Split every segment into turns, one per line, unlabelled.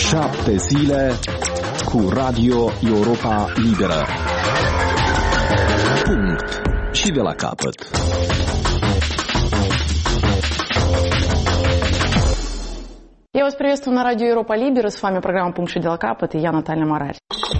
7 zile cu Radio Europa Liberă. Punct. Și de la capăt.
Я вас приветствую на радио Европа Либера. С вами программа «Пункт и дела капот» и я, Наталья Мораль.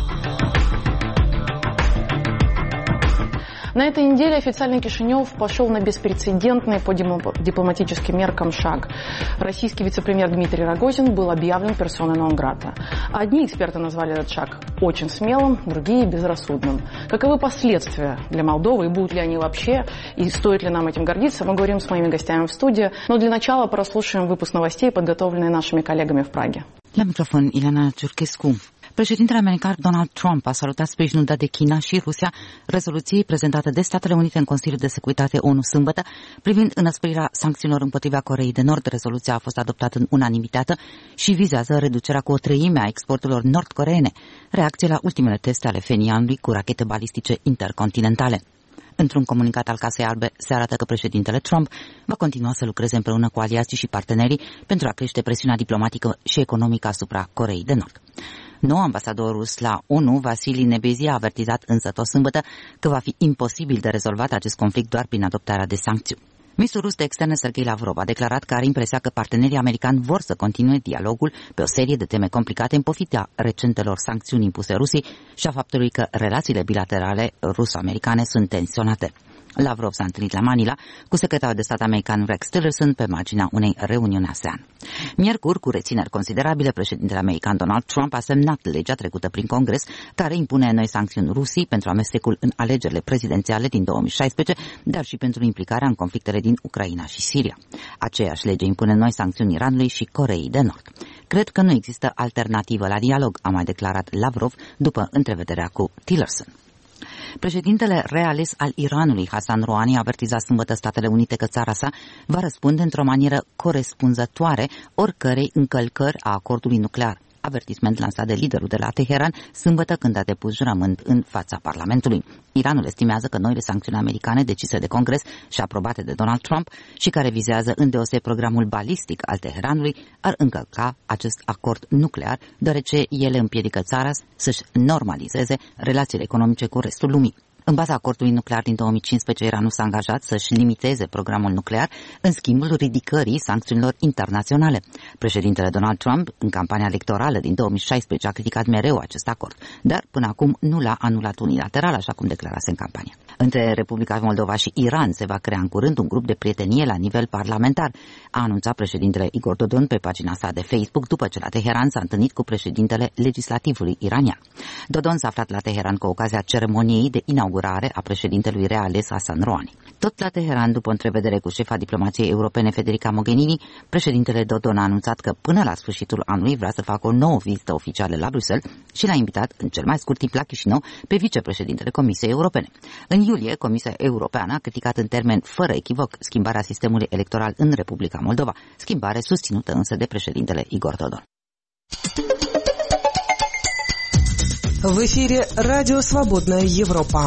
На этой неделе официально Кишинев пошел на беспрецедентный по дипломатическим меркам шаг. Российский вице-премьер Дмитрий Рогозин был объявлен персоной нон-грата. Одни эксперты назвали этот шаг очень смелым, другие – безрассудным. Каковы последствия для Молдовы и будут ли они вообще, и стоит ли нам этим гордиться, мы говорим с моими гостями в студии. Но для начала прослушаем выпуск новостей, подготовленные нашими коллегами в Праге.
La microfon, Ileana Ciurchescu. Președintele american Donald Trump a salutat sprijinul dat de China și Rusia rezoluției prezentate de Statele Unite în Consiliul de Securitate ONU sâmbătă privind înăsprirea sancțiunilor împotriva Coreei de Nord. Rezoluția a fost adoptată în unanimitate și vizează reducerea cu 1/3 a exporturilor nord-coreene, reacție la ultimele teste ale Phenianului cu rachete balistice intercontinentale. Într-un comunicat al Casei Albe se arată că președintele Trump va continua să lucreze împreună cu aliații și partenerii pentru a crește presiunea diplomatică și economică asupra Coreei de Nord. Nou ambasador rus la ONU, Vasili Nebezi, a avertizat însă tot sâmbătă că va fi imposibil de rezolvat acest conflict doar prin adoptarea de sancțiuni. Ministrul rus de externe Sergei Lavrov a declarat că are impresia că partenerii americani vor să continue dialogul pe o serie de teme complicate în pofida recentelor sancțiuni impuse Rusiei și a faptului că relațiile bilaterale ruso-americane sunt tensionate. Lavrov s-a întâlnit la Manila cu secretarul de stat american Rex Tillerson pe marginea unei reuniuni ASEAN. Miercuri, cu rețineri considerabile, președintele american Donald Trump a semnat legea trecută prin Congres care impune noi sancțiuni Rusiei pentru amestecul în alegerile prezidențiale din 2016, dar și pentru implicarea în conflictele din Ucraina și Siria. Aceeași lege impune noi sancțiuni Iranului și Coreei de Nord. Cred că nu există alternativă la dialog, a mai declarat Lavrov după întrevederea cu Tillerson. Președintele reales al Iranului, Hassan Rouhani, a avertizat sâmbătă Statele Unite că țara sa va răspunde într-o manieră corespunzătoare oricărei încălcări a acordului nuclear. Avertisment lansat de liderul de la Teheran sâmbătă când a depus jurământ în fața Parlamentului. Iranul estimează că noile sancțiuni americane decise de Congres și aprobate de Donald Trump și care vizează îndeoseb programul balistic al Teheranului ar încălca acest acord nuclear, deoarece ele împiedică țara să-și normalizeze relațiile economice cu restul lumii. În baza acordului nuclear din 2015, Iranul s-a angajat să-și limiteze programul nuclear în schimbul ridicării sancțiunilor internaționale. Președintele Donald Trump, în campania electorală din 2016, a criticat mereu acest acord, dar până acum nu l-a anulat unilateral, așa cum declarase în campanie. Între Republica Moldova și Iran se va crea în curând un grup de prietenie la nivel parlamentar, a anunțat președintele Igor Dodon pe pagina sa de Facebook după ce la Teheran s-a întâlnit cu președintele legislativului iranian. Dodon s-a aflat la Teheran cu ocazia ceremoniei de inaugurare a președintelui reales Hassan Rouhani. Tot la Teheran, după o întrevedere cu șefa diplomației europene Federica Mogherini, președintele Dodon a anunțat că până la sfârșitul anului vrea să facă o nouă vizită oficială la Bruxelles și l-a invitat în cel mai scurt timp la Chișinău pe vicepreședintele Comisiei Europene. În iulie, Comisia Europeană a criticat în termen fără echivoc schimbarea sistemului electoral în Republica Moldova, schimbare susținută însă de președintele Igor Dodon.
В эфире «Радио Свободная Европа».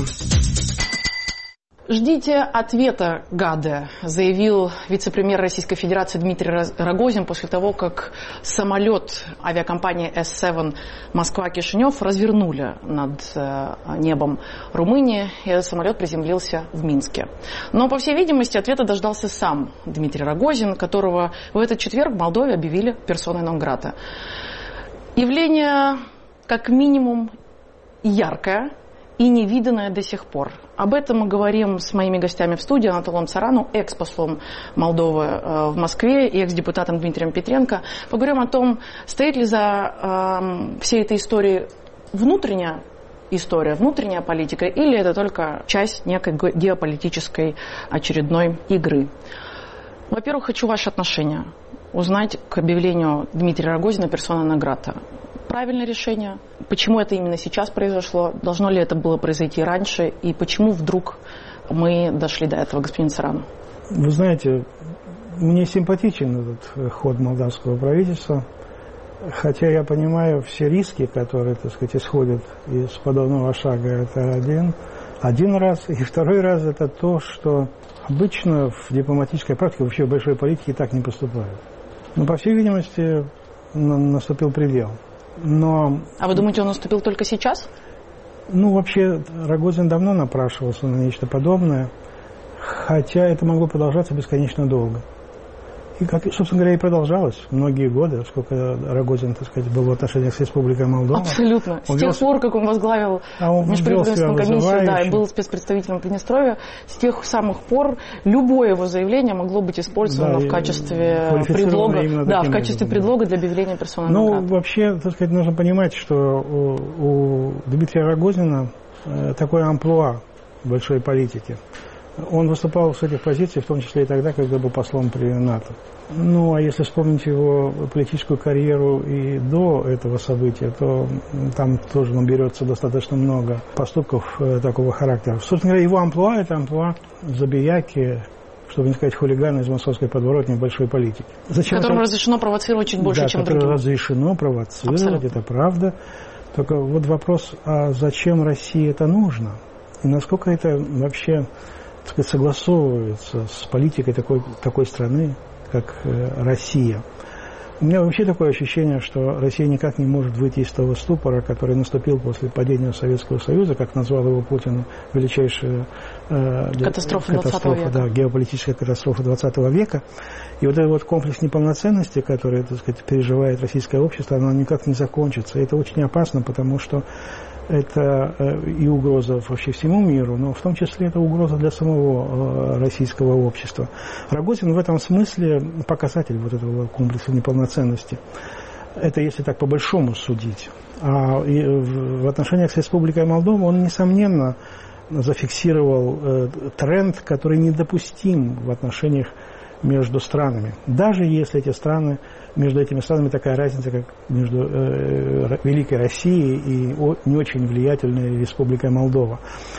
Ждите ответа, гады, заявил вице-премьер Российской Федерации Дмитрий Рогозин после того, как самолет авиакомпании S7 Москва-Кишинев развернули над небом Румынии, и этот самолет приземлился в Минске. Но, по всей видимости, ответа дождался сам Дмитрий Рогозин, которого в этот четверг в Молдове объявили персоной нон-грата. Явление, как минимум, яркое и невиданное до сих пор. Об этом мы говорим с моими гостями в студии, Анатолием Царану, экс-послом Молдовы в Москве и экс-депутатом Дмитрием Петренко. Поговорим о том, стоит ли за всей этой историей внутренняя история, внутренняя политика, или это только часть некой геополитической очередной игры. Во-первых, хочу ваше отношение узнать к объявлению Дмитрия Рогозина персона нон-грата. Правильное решение? Почему это именно сейчас произошло? Должно ли это было произойти раньше? И почему вдруг мы дошли до этого, господин Царану?
Вы знаете, мне симпатичен этот ход молдавского правительства, хотя я понимаю все риски, которые, так сказать, исходят из подобного шага. Это один раз. И второй раз это то, что обычно в дипломатической практике, вообще в большой политике так не поступают. Но, по всей видимости, наступил предел. Но...
А вы думаете, он наступил только сейчас?
Ну, вообще, Рогозин давно напрашивался на нечто подобное, хотя это могло продолжаться бесконечно долго. И, как, собственно говоря, и продолжалось многие годы, сколько Рогозин, так сказать, был в отношениях с Республикой Молдова.
Абсолютно. С тех пор, как он возглавил межправительственную комиссию, да, и был спецпредставителем Приднестровья, с тех самых пор любое его заявление могло быть использовано в качестве предлога, предлога для объявления персоны нон-грата.
Ну, вообще, так сказать, нужно понимать, что у Дмитрия Рогозина такое амплуа большой политики. Он выступал с этих позиций, в том числе и тогда, когда был послом при НАТО. Ну, а если вспомнить его политическую карьеру и до этого события, то там тоже наберется достаточно много поступков такого характера. Собственно говоря, его амплуа – это амплуа забияки, чтобы не сказать хулигана из московской подворотни большой политики.
Которому разрешено провоцировать чуть больше, чем другим.
Да, разрешено провоцировать, абсолютно. Это правда. Только вот вопрос, а зачем России это нужно? И насколько это вообще... так сказать, согласовывается с политикой такой страны, как Россия. У меня вообще такое ощущение, что Россия никак не может выйти из того ступора, который наступил после падения Советского Союза, как назвал его Путин, величайшая
катастрофа 20 века.
Да, геополитическая катастрофа 20 века. И вот этот вот комплекс неполноценности, который, так сказать, переживает российское общество, оно никак не закончится. И это очень опасно, потому что это и угроза вообще всему миру, но в том числе это угроза для самого российского общества. Рогозин в этом смысле показатель вот этого комплекса неполноценности. Это если так по-большому судить. А в отношениях с Республикой Молдова он, несомненно, зафиксировал тренд, который недопустим в отношениях между странами. Даже если между этими странами такая разница, как между Великой Россией и не очень влиятельной Республикой Молдова.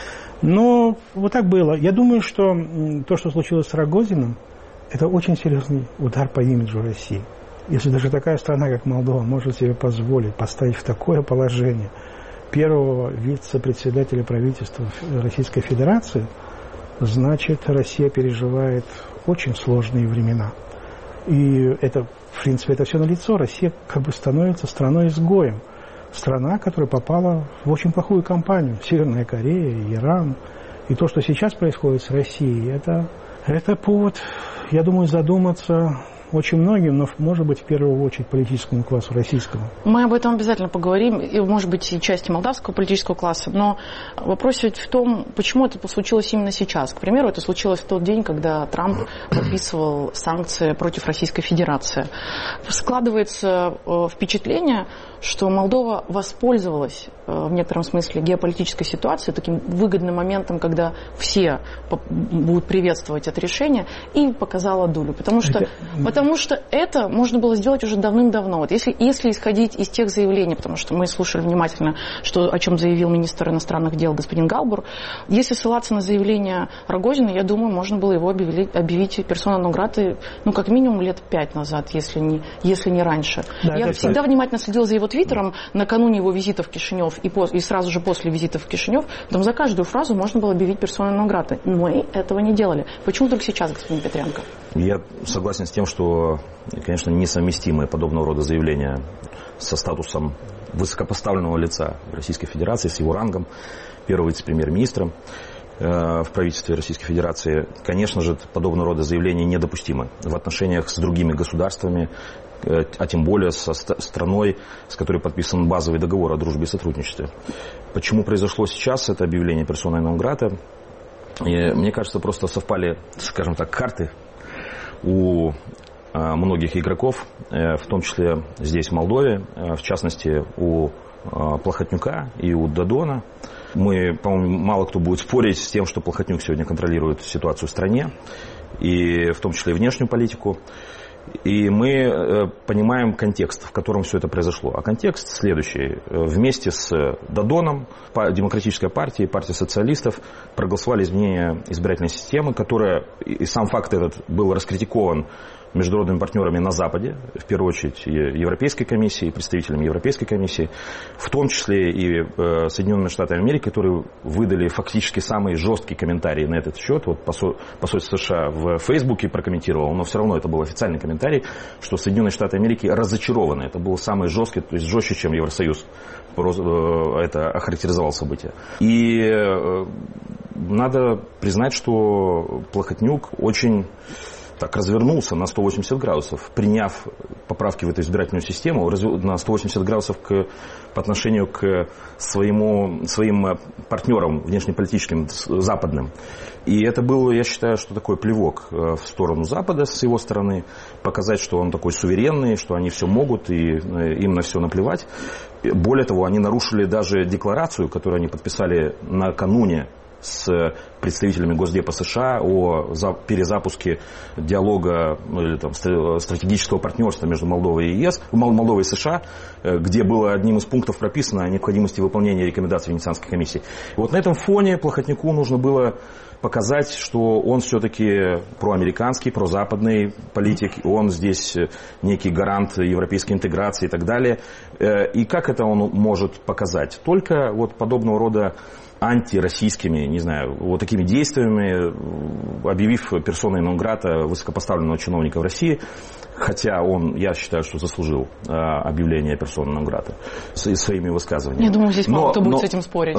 Но вот так было. Я думаю, что то, что случилось с Рогозиным, это очень серьезный удар по имиджу России. Если даже такая страна, как Молдова, может себе позволить поставить в такое положение первого вице-председателя правительства Российской Федерации, значит, Россия переживает очень сложные времена. И это, в принципе, это все налицо. Россия как бы становится страной-изгоем. Страна, которая попала в очень плохую кампанию. Северная Корея, Иран. И то, что сейчас происходит с Россией, это повод, я думаю, задуматься очень многим, но, может быть, в первую очередь политическому классу российскому.
Мы об этом обязательно поговорим, и, может быть, и части молдавского политического класса, но вопрос ведь в том, почему это случилось именно сейчас. К примеру, это случилось в тот день, когда Трамп подписывал санкции против Российской Федерации. Складывается впечатление, что Молдова воспользовалась в некотором смысле геополитической ситуацией, таким выгодным моментом, когда все будут приветствовать это решение, и показала дулю. Потому что это можно было сделать уже давным-давно. Вот если исходить из тех заявлений, потому что мы слушали внимательно, о чем заявил министр иностранных дел господин Галбур, если ссылаться на заявление Рогозина, я думаю, можно было его объявить персоной нон-грата, как минимум лет 5 назад, если не раньше. Да, я всегда внимательно следила за его твиттером накануне его визита в Кишинев и сразу же после визита в Кишинев. Там за каждую фразу можно было объявить персоной нон-грата. Мы этого не делали. Почему только сейчас, господин Петренко?
Я согласен с тем, что, конечно, несовместимые подобного рода заявления со статусом высокопоставленного лица Российской Федерации, с его рангом первого вице-премьер-министра в правительстве Российской Федерации. Конечно же, подобного рода заявления недопустимы в отношениях с другими государствами, а тем более со страной, с которой подписан базовый договор о дружбе и сотрудничестве. Почему произошло сейчас это объявление персоной нон-грата? Мне кажется, просто совпали, скажем так, карты у многих игроков, в том числе здесь, в Молдове, в частности, у Плохотнюка и у Додона. Мы, по-моему, мало кто будет спорить с тем, что Плохотнюк сегодня контролирует ситуацию в стране, и в том числе и внешнюю политику. И мы понимаем контекст, в котором все это произошло. А контекст следующий. Вместе с Додоном Демократическая партия и партия социалистов проголосовали изменение избирательной системы, которая, и сам факт этот был раскритикован международными партнерами на Западе, в первую очередь Европейской комиссией, представителями Европейской комиссии, в том числе и Соединенными Штатами Америки, которые выдали фактически самые жесткие комментарии на этот счет. Вот посольство США в Фейсбуке прокомментировало, но все равно это был официальный комментарий, что Соединенные Штаты Америки разочарованы. Это был самый жесткий, то есть жестче, чем Евросоюз это охарактеризовал события. И надо признать, что Плохотнюк очень так развернулся на 180 градусов, приняв поправки в эту избирательную систему на 180 градусов по отношению к своим партнерам внешнеполитическим западным. И это был, я считаю, что такой плевок в сторону Запада с его стороны, показать, что он такой суверенный, что они все могут и им на все наплевать. Более того, они нарушили даже декларацию, которую они подписали накануне с представителями Госдепа США о перезапуске диалога или там, стратегического партнерства между Молдовой и ЕС, Молдовой и США, где было одним из пунктов прописано о необходимости выполнения рекомендаций Венецианской комиссии. И вот на этом фоне Плохотнюку нужно было показать, что он все-таки проамериканский, прозападный политик, он здесь некий гарант европейской интеграции и так далее. И как это он может показать? Только вот подобного рода антироссийскими, не знаю, вот такими действиями, объявив персоной нон-грата высокопоставленного чиновника в России, хотя он, я считаю, что заслужил объявление персоной нон-грата своими высказываниями.
Я думаю, здесь мало кто будет с этим спорить.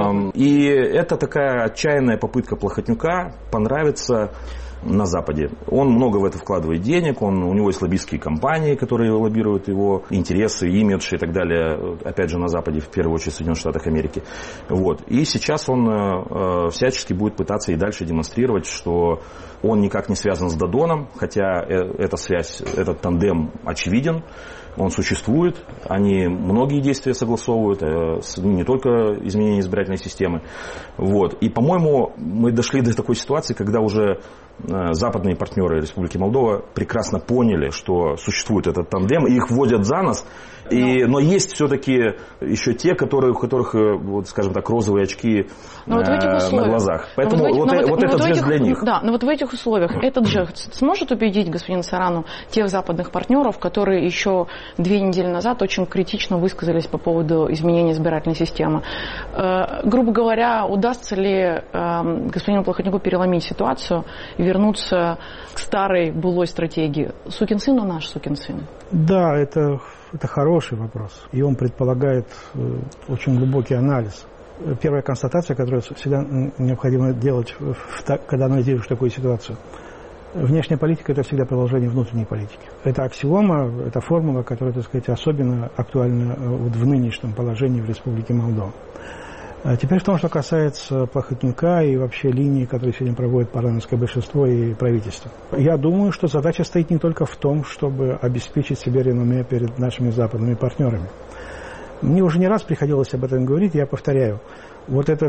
И это такая отчаянная попытка Плохотнюка понравиться на Западе. Он много в это вкладывает денег, у него есть лоббистские компании, которые лоббируют его интересы, имидж и так далее, опять же, на Западе, в первую очередь в Соединенных Штатах Америки. Вот. И сейчас он всячески будет пытаться и дальше демонстрировать, что он никак не связан с Додоном, хотя эта связь, этот тандем очевиден. Он существует, они многие действия согласовывают, не только изменение избирательной системы. Вот. И, по-моему, мы дошли до такой ситуации, когда уже западные партнеры Республики Молдова прекрасно поняли, что существует этот тандем, и их вводят за нос. Но есть все-таки еще те, у которых, вот, скажем так, розовые очки на глазах. Поэтому этот жест для них.
Да, но вот в этих условиях этот жест сможет убедить господина Царану тех западных партнеров, которые еще 2 недели назад очень критично высказались по поводу изменения избирательной системы. Грубо говоря, удастся ли господину Плохотнюку переломить ситуацию и вернуться к старой былой стратегии? Сукин сын, но наш сукин сын.
Да, это хороший вопрос. И он предполагает очень глубокий анализ. Первая констатация, которую всегда необходимо делать, когда анализируешь такую ситуацию. Внешняя политика – это всегда продолжение внутренней политики. Это аксиома, это формула, которая, так сказать, особенно актуальна вот в нынешнем положении в Республике Молдова. Теперь в том, что касается Плохотнюка и вообще линии, которые сегодня проводит парламентское большинство и правительство. Я думаю, что задача стоит не только в том, чтобы обеспечить себе реноме перед нашими западными партнерами. Мне уже не раз приходилось об этом говорить, я повторяю. Вот эта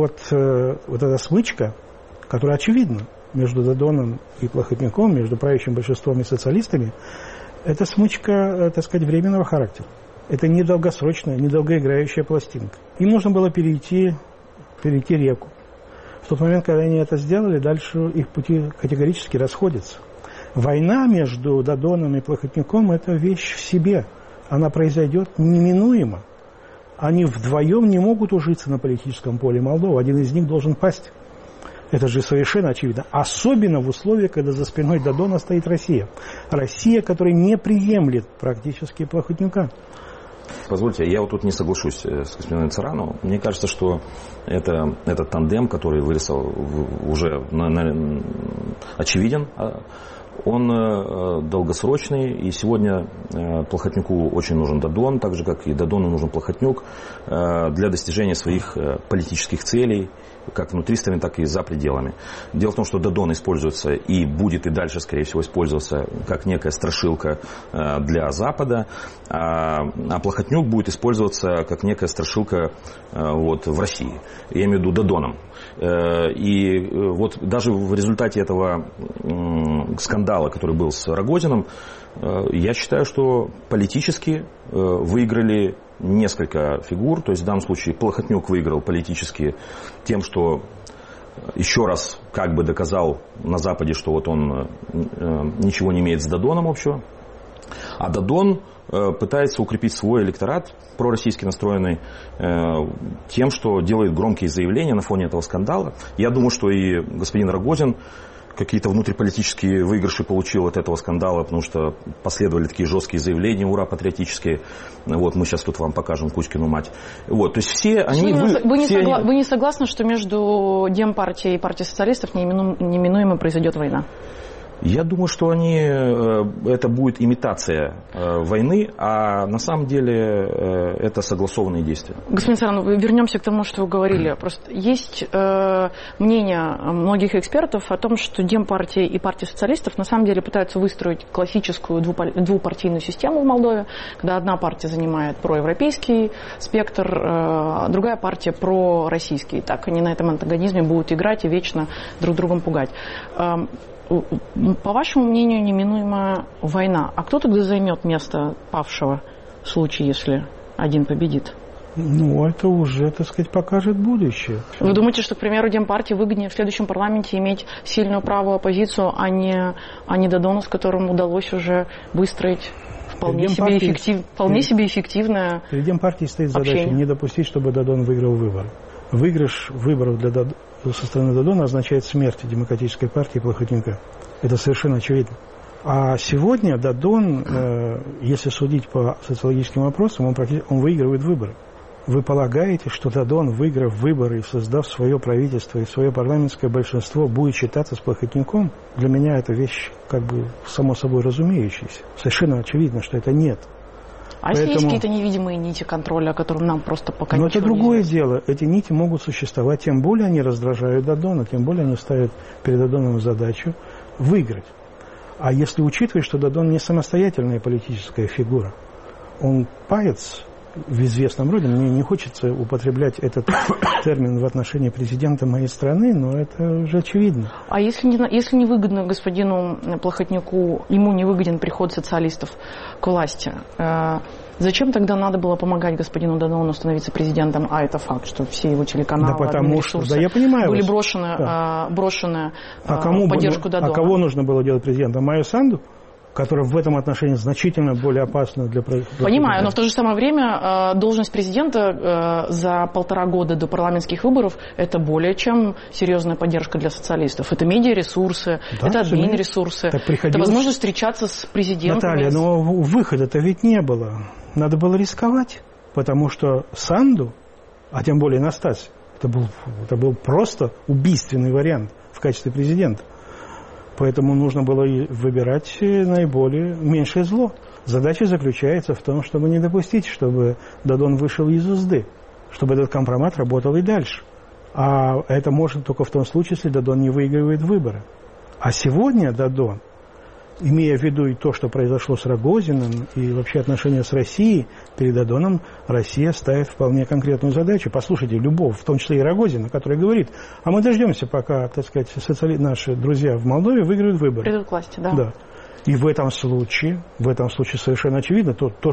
смычка, которая очевидна между Додоном и Плохотнюком, между правящим большинством и социалистами, это смычка, так сказать, временного характера. Это недолгосрочная, недолгоиграющая пластинка. Им нужно было перейти реку. В тот момент, когда они это сделали, дальше их пути категорически расходятся. Война между Додоном и Плохотнюком – это вещь в себе. Она произойдет неминуемо. Они вдвоем не могут ужиться на политическом поле Молдовы. Один из них должен пасть. Это же совершенно очевидно. Особенно в условиях, когда за спиной Додона стоит Россия. Россия, которая не приемлет практически Плохотнюка.
Позвольте, я вот тут не соглашусь с господином Царану. Мне кажется, что этот тандем, который вырисовал, уже очевиден. Он долгосрочный, и сегодня Плохотнюку очень нужен Додон, так же, как и Додону нужен Плохотнюк для достижения своих политических целей, как внутри страны, так и за пределами. Дело в том, что Додон используется и будет и дальше, скорее всего, использоваться как некая страшилка для Запада, а Плохотнюк будет использоваться как некая страшилка в России. Я имею в виду Додоном. И вот даже в результате этого скандала, который был с Рогозиным, я считаю, что политически выиграли несколько фигур. То есть в данном случае Плохотнюк выиграл политически тем, что еще раз как бы доказал на Западе, что вот он ничего не имеет с Додоном общего. А Додон пытается укрепить свой электорат, пророссийски настроенный, тем, что делает громкие заявления на фоне этого скандала. Я думаю, что и господин Рогозин какие-то внутриполитические выигрыши получил от этого скандала, потому что последовали такие жесткие заявления, ура, патриотические. Вот, мы сейчас тут вам покажем Кузькину мать. Вот, то есть все они...
Вы не согласны, что между Демпартией и партией социалистов неминуемо произойдет война?
Я думаю, что это будет имитация войны, а на самом деле это согласованные действия.
Господин Саранов, вернемся к тому, что вы говорили. Просто есть мнение многих экспертов о том, что Демпартия и партия социалистов на самом деле пытаются выстроить классическую двупартийную систему в Молдове, когда одна партия занимает проевропейский спектр, другая партия пророссийский. Так они на этом антагонизме будут играть и вечно друг другом пугать. По вашему мнению, неминуема война. А кто тогда займет место павшего в случае, если один победит?
Ну, это уже, так сказать, покажет будущее.
Вы думаете, что, к примеру, Демпартии выгоднее в следующем парламенте иметь сильную правую оппозицию, а не Додону, с которым удалось уже выстроить вполне себе эффективное
перед Демпартией стоит
общение.
Задача не допустить, чтобы Додон выиграл выборы. Выигрыш выборов со стороны Додона означает смерть демократической партии Плохотнюка. Это совершенно очевидно. А сегодня Додон, если судить по социологическим опросам, он выигрывает выборы. Вы полагаете, что Додон, выиграв выборы и создав свое правительство и свое парламентское большинство, будет считаться с Плохотнюком? Для меня это вещь как бы само собой разумеющаяся. Совершенно очевидно, что это нет.
А если есть какие-то невидимые нити контроля, о которых нам просто пока
ничего
не
известно? Но это другое
известно?
дело. Эти нити могут существовать, тем более они раздражают Додона, тем более они ставят перед Додоном задачу выиграть. А если учитывать, что Додон не самостоятельная политическая фигура, он паец в известном роде, мне не хочется употреблять этот термин в отношении президента моей страны, но это уже очевидно.
А если не выгодно господину Плохотнюку, ему не выгоден приход социалистов к власти, зачем тогда надо было помогать господину Додону становиться президентом? А это факт, что все его телеканалы, ресурсы
я понимаю
были
вас.
брошены в поддержку Додона.
А кого нужно было делать президентом? Майю Санду? Которая в этом отношении значительно более опасна для президента.
Понимаю, но в то же самое время должность президента за 1,5 года до парламентских выборов – это более чем серьезная поддержка для социалистов. Это медиаресурсы, это админ-ресурсы, это возможность встречаться с президентом.
Наталья, но выхода-то ведь не было. Надо было рисковать, потому что Санду, а тем более Настасья, это был просто убийственный вариант в качестве президента. Поэтому нужно было выбирать меньшее зло. Задача заключается в том, чтобы не допустить, чтобы Додон вышел из узды, чтобы этот компромат работал и дальше. А это можно только в том случае, если Додон не выигрывает выборы. А сегодня Додон, имея в виду и то, что произошло с Рогозиным, и вообще отношения с Россией, перед Додоном Россия ставит вполне конкретную задачу. Послушайте, любовь, в том числе и Рогозина, который говорит, а мы дождемся, пока, так сказать, наши друзья в Молдове выиграют выборы.
Придут к власти, да.
Да. И в этом случае совершенно очевидно, то,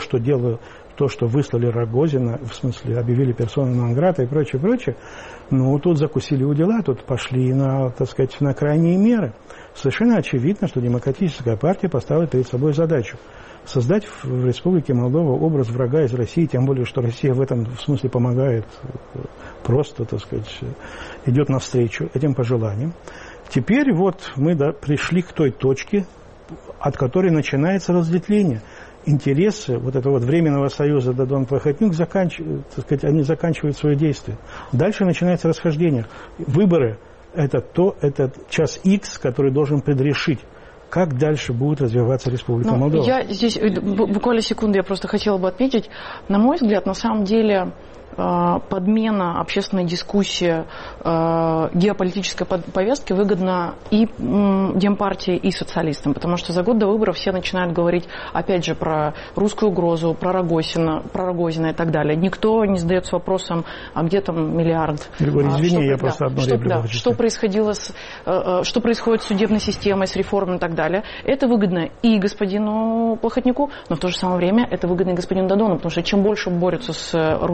что выслали Рогозина, в смысле, объявили персону нон-грата и прочее, ну, тут закусили у дела, тут пошли на крайние меры. Совершенно очевидно, что Демократическая партия поставила перед собой задачу создать в Республике Молдова образ врага из России, тем более, что Россия в этом смысле помогает, просто, так сказать, идет навстречу этим пожеланиям. Теперь вот мы пришли к той точке, от которой начинается разветвление. Интересы вот этого Временного союза Додон-Плохотнюк они заканчивают свое действие. Дальше начинается расхождение. Выборы – это час X, который должен предрешить, как дальше будет развиваться Республика Молдова.
Я здесь буквально секунду, я просто хотела бы отметить, на мой взгляд, на самом деле подмена общественной дискуссии, геополитической повестки выгодна и Демпартии, и социалистам, потому что за год до выборов все начинают говорить, опять же, про русскую угрозу, про Рогозина и так далее. Никто не задается вопросом, а где там миллиард?
Григорий, извини, я просто одну реплику хочу сказать. Что происходит с судебной системой, с реформой и так далее. Это выгодно и господину Плохотнюку, но в то же самое время это выгодно и господину Додону, потому что чем больше борются с русской угрозой,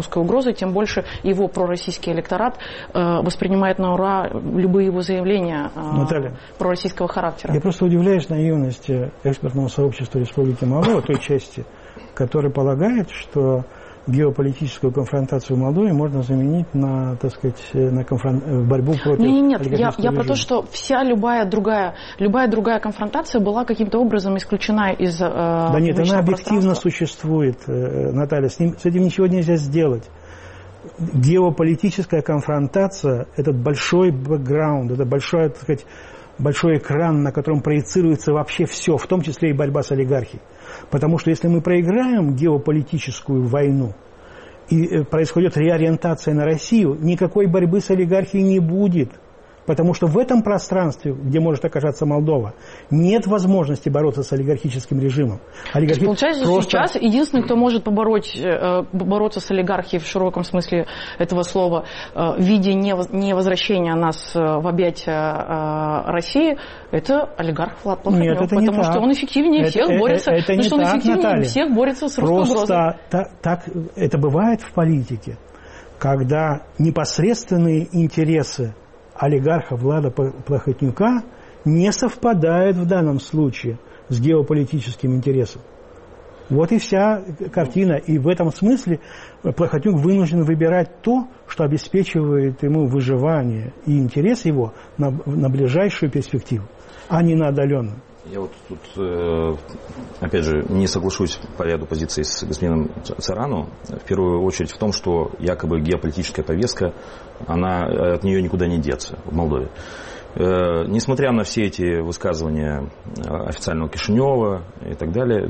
угрозой, тем больше его пророссийский электорат воспринимает на ура любые его заявления пророссийского характера.
Я просто удивляюсь наивности экспертного сообщества Республики Молдова, той части, которая полагает, что геополитическую конфронтацию в Молдове можно заменить на, так сказать, на борьбу против олигархического
я про то, что любая другая конфронтация была каким-то образом исключена из
Да нет, она объективно существует, Наталья, с этим ничего нельзя сделать. Геополитическая конфронтация – это большой бэкграунд, это большой, так сказать, большой экран, на котором проецируется вообще все, в том числе и борьба с олигархией. Потому что если мы проиграем геополитическую войну и происходит реориентация на Россию, никакой борьбы с олигархией не будет. Потому что в этом пространстве, где может оказаться Молдова, нет возможности бороться с олигархическим режимом.
Получается, сейчас единственный, кто может бороться с олигархией в широком смысле этого слова, в виде невозвращения нас в объятия России, это олигарх Влад Плохотнюк.
Нет, это не
потому
так.
что он эффективнее всех борется. Потому что он эффективнее всех борется с русской угрозой.
Просто так это бывает в политике, когда непосредственные интересы олигарха Влада Плохотнюка не совпадает в данном случае с геополитическим интересом. Вот и вся картина. И в этом смысле Плохотнюк вынужден выбирать то, что обеспечивает ему выживание и интерес его на ближайшую перспективу, а не на отдаленную.
Я вот тут, опять же, не соглашусь по ряду позиций с господином Царану. В первую очередь в том, что якобы геополитическая повестка, от нее никуда не деться в Молдове. Несмотря на все эти высказывания официального Кишинева и так далее,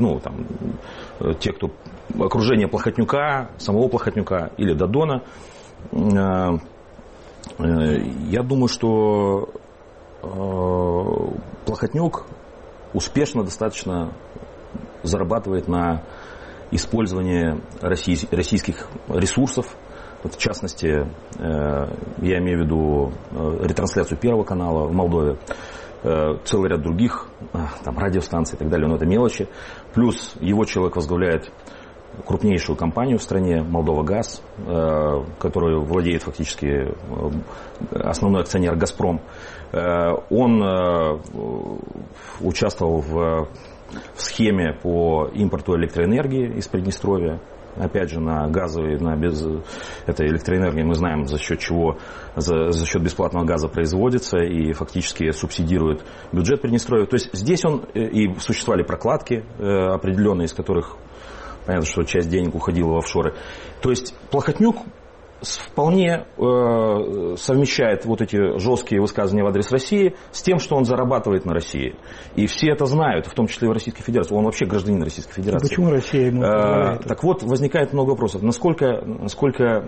те, кто окружение Плохотнюка, самого Плохотнюка или Додона, я думаю, что Плохотнюк успешно достаточно зарабатывает на использовании российских ресурсов. Вот в частности, я имею в виду ретрансляцию Первого канала в Молдове, целый ряд других, радиостанций и так далее, но это мелочи. Плюс его человек возглавляет крупнейшую компанию в стране, Молдова-Газ, которую владеет фактически основной акционер «Газпром». Он участвовал в схеме по импорту электроэнергии из Приднестровья. Опять же, на газовой, этой электроэнергии мы знаем, за счет чего, за счет бесплатного газа производится и фактически субсидирует бюджет Приднестровья. То есть здесь и существовали прокладки определенные, из которых понятно, что часть денег уходила в офшоры. То есть Плохотнюк вполне совмещает вот эти жесткие высказывания в адрес России с тем, что он зарабатывает на России. И все это знают, в том числе и в Российской Федерации. Он вообще гражданин Российской Федерации.
А почему Россия ему позволяет?
Так вот, возникает много вопросов. Насколько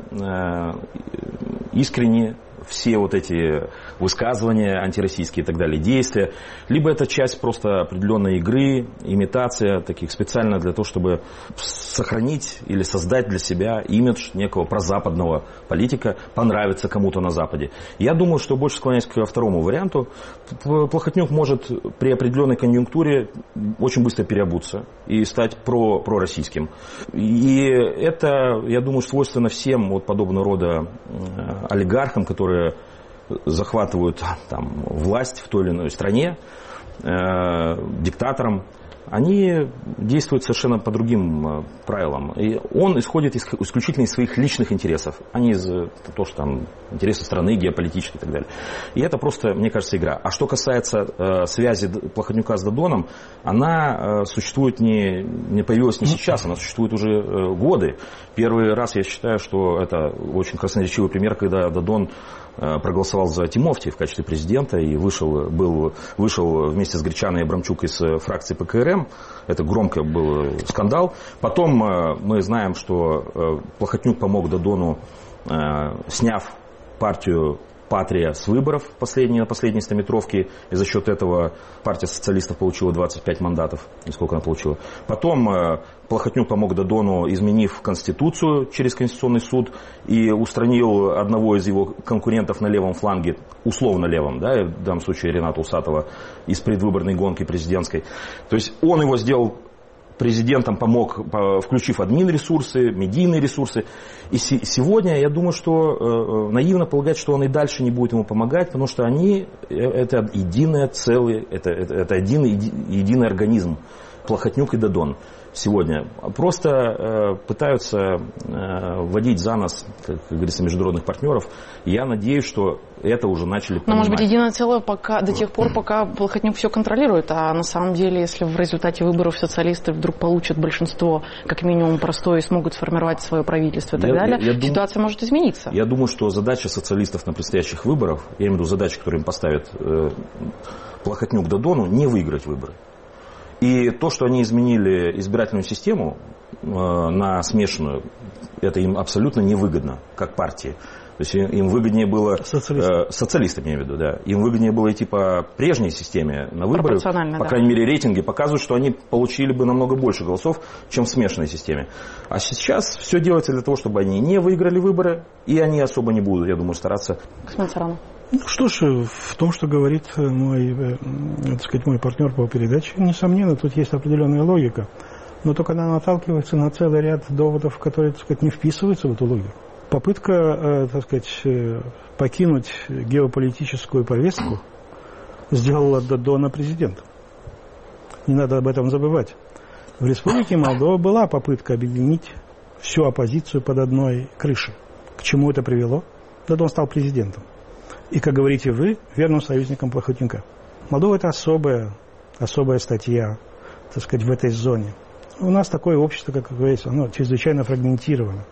искренне все вот эти высказывания антироссийские и так далее, действия, либо это часть просто определенной игры, имитация таких специально для того, чтобы сохранить или создать для себя имидж некого прозападного политика, понравиться кому-то на Западе. Я думаю, что больше склоняюсь к второму варианту. Плохотнюк может при определенной конъюнктуре очень быстро переобуться и стать пророссийским. И это, я думаю, свойственно всем вот подобного рода олигархам, которые захватывают власть в той или иной стране, диктаторам. Они действуют совершенно по другим правилам. И он исходит исключительно из своих личных интересов, а не из того, что интересы страны, геополитические и так далее. И это просто, мне кажется, игра. А что касается связи Плохотнюка с Додоном, она существует не появилась не сейчас, она существует уже годы. Первый раз я считаю, что это очень красноречивый пример, когда Додон проголосовал за Тимофти в качестве президента и вышел вместе с Гречаной и Абрамчук из фракции ПКРМ. Это громко был скандал. Потом мы знаем, что Плохотнюк помог Додону, сняв партию «Патрия» с выборов на последней стометровке, и за счет этого партия социалистов получила 25 мандатов, и сколько она получила. Потом Плохотнюк помог Додону, изменив Конституцию через Конституционный суд, и устранил одного из его конкурентов на левом фланге, условно левом, в данном случае Рената Усатова, из предвыборной гонки президентской. То есть он его сделал президентом помог, включив админ-ресурсы, медийные ресурсы. И сегодня я думаю, что наивно полагать, что он и дальше не будет ему помогать, потому что они это единое целое, это единый организм. Плохотнюк и Додон сегодня просто пытаются вводить за нос, как говорится, международных партнеров. И я надеюсь, что это уже начали понимать.
Но, может быть, единое целое до тех пор, пока Плохотнюк все контролирует. А на самом деле, если в результате выборов социалисты вдруг получат большинство, как минимум простое, и смогут сформировать свое правительство и так далее, ситуация может измениться.
Я думаю, что задача социалистов на предстоящих выборах, я имею в виду задачи, которые им поставит Плохотнюк Додону, не выиграть выборы. И то, что они изменили избирательную систему на смешанную, это им абсолютно невыгодно, как партии. То есть им выгоднее было... Социалистам, я имею в виду, да. Им выгоднее было идти по прежней системе на выборы. По крайней мере, рейтинги показывают, что они получили бы намного больше голосов, чем в смешанной системе. А сейчас все делается для того, чтобы они не выиграли выборы, и они особо не будут, я думаю, стараться...
Ну что ж, в том, что говорит мой партнер по передаче, несомненно, тут есть определенная логика. Но только она наталкивается на целый ряд доводов, которые, так сказать, не вписываются в эту логику. Попытка, так сказать, покинуть геополитическую повестку сделала Додона президентом. Не надо об этом забывать. В Республике Молдова была попытка объединить всю оппозицию под одной крышей. К чему это привело? Додон стал президентом. И, как говорите вы, верным союзником Плохотнюка. Молдова – это особая статья, так сказать, в этой зоне. У нас такое общество, как говорится, оно чрезвычайно фрагментировано.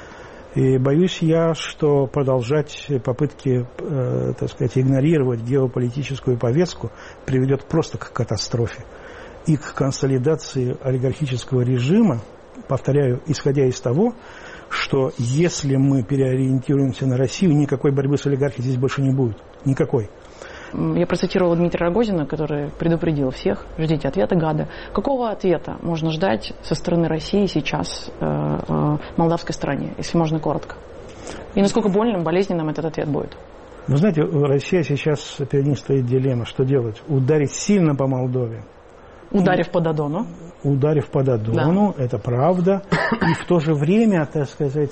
И боюсь я, что продолжать попытки, так сказать, игнорировать геополитическую повестку приведет просто к катастрофе и к консолидации олигархического режима, повторяю, исходя из того, что если мы переориентируемся на Россию, никакой борьбы с олигархией здесь больше не будет. Никакой.
Я процитировала Дмитрия Рогозина, который предупредил всех: ждите ответа, гады. Какого ответа можно ждать со стороны России сейчас молдавской стороне, если можно коротко? И насколько больным, болезненным этот ответ будет?
Вы знаете, Россия сейчас перед ней стоит дилемма, что делать? Ударить сильно по Молдове.
Ударив по Додону.
Ударив по Додону, да. Это правда. И в то же время, так сказать,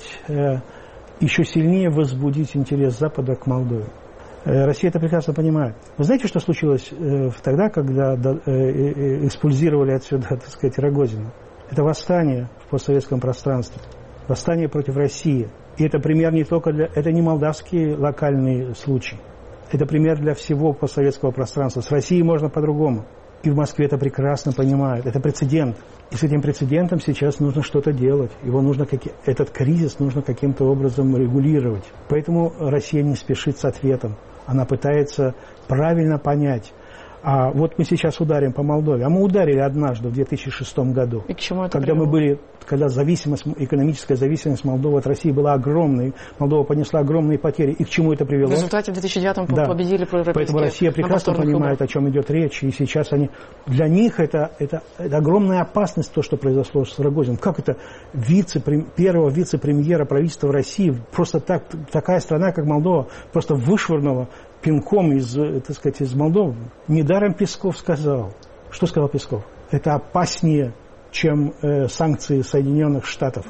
еще сильнее возбудить интерес Запада к Молдове. Россия это прекрасно понимает. Вы знаете, что случилось тогда, когда экспульсировали отсюда, так сказать, Рогозина? Это восстание в постсоветском пространстве. Восстание против России. И это пример не только для... Это не молдавский локальный случай. Это пример для всего постсоветского пространства. С Россией можно по-другому. И в Москве это прекрасно понимают. Это прецедент. И с этим прецедентом сейчас нужно что-то делать. Этот кризис нужно каким-то образом регулировать. Поэтому Россия не спешит с ответом. Она пытается правильно понять. А вот мы сейчас ударим по Молдове. А мы ударили однажды в 2006 году.
И к чему это привело?
Когда экономическая зависимость Молдовы от России была огромной, Молдова понесла огромные потери. И к чему это привело?
В результате в 2009-м победили проевропейские.
Поэтому Россия прекрасно понимает, о чем идет речь. И сейчас для них это огромная опасность, то, что произошло с Рогозиным. Как это первого вице-премьера правительства России, просто такая страна, как Молдова, просто вышвырнула пинком из Молдовы. Недаром Песков сказал. Что сказал Песков? Это опаснее, чем санкции Соединенных Штатов.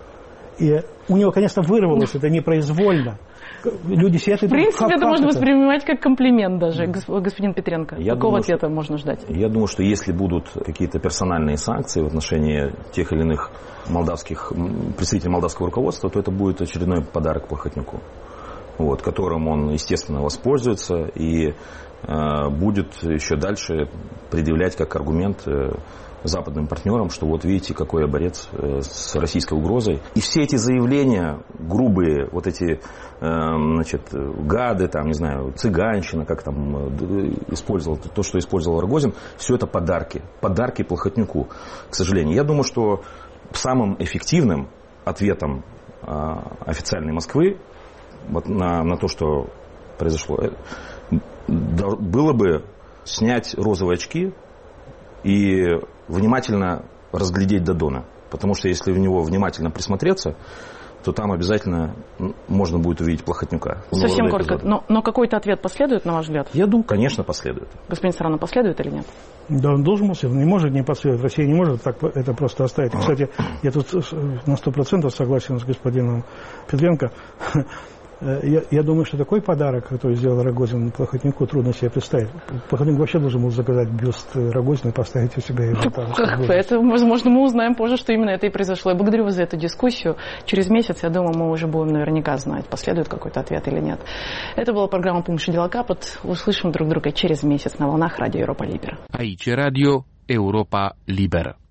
И у него, конечно, вырвалось это непроизвольно. Люди сидят и думают,
в принципе, это можно воспринимать как комплимент даже, господин Петренко. Какого ответа можно ждать?
Я думаю, что если будут какие-то персональные санкции в отношении тех или иных представителей молдавского руководства, то это будет очередной подарок Плохотнюку, которым он, естественно, воспользуется и будет еще дальше предъявлять как аргумент западным партнерам, что вот видите, какой я борец с российской угрозой. И все эти заявления грубые, вот эти, гады, там, не знаю, цыганщина, как там использовал, то, что использовал Рогозин, все это подарки. Подарки Плохотнюку, к сожалению. Я думаю, что самым эффективным ответом официальной Москвы на то, что произошло, было бы снять розовые очки и внимательно разглядеть Додона. Потому что если в него внимательно присмотреться, то там обязательно можно будет увидеть Плохотнюка.
Совсем коротко. Но какой-то ответ последует, на ваш взгляд?
Я думаю, конечно, последует.
Господин Саранов, последует или нет?
Да, он должен последовать. Не может не последовать. Россия не может так это просто оставить. Кстати, я тут на 100% согласен с господином Петренко. Я думаю, что такой подарок, который сделал Рогозин Плохотнюку, трудно себе представить. Плохотнюк вообще должен был заказать бюст Рогозина и поставить у себя его там.
Это, возможно, мы узнаем позже, что именно это и произошло. Я благодарю вас за эту дискуссию. Через месяц, я думаю, мы уже будем наверняка знать, последует какой-то ответ или нет. Это была программа «Пункт дела Капот». Услышим друг друга через месяц на волнах Радио Европа Либера.
Aici Radio Europa Liberă.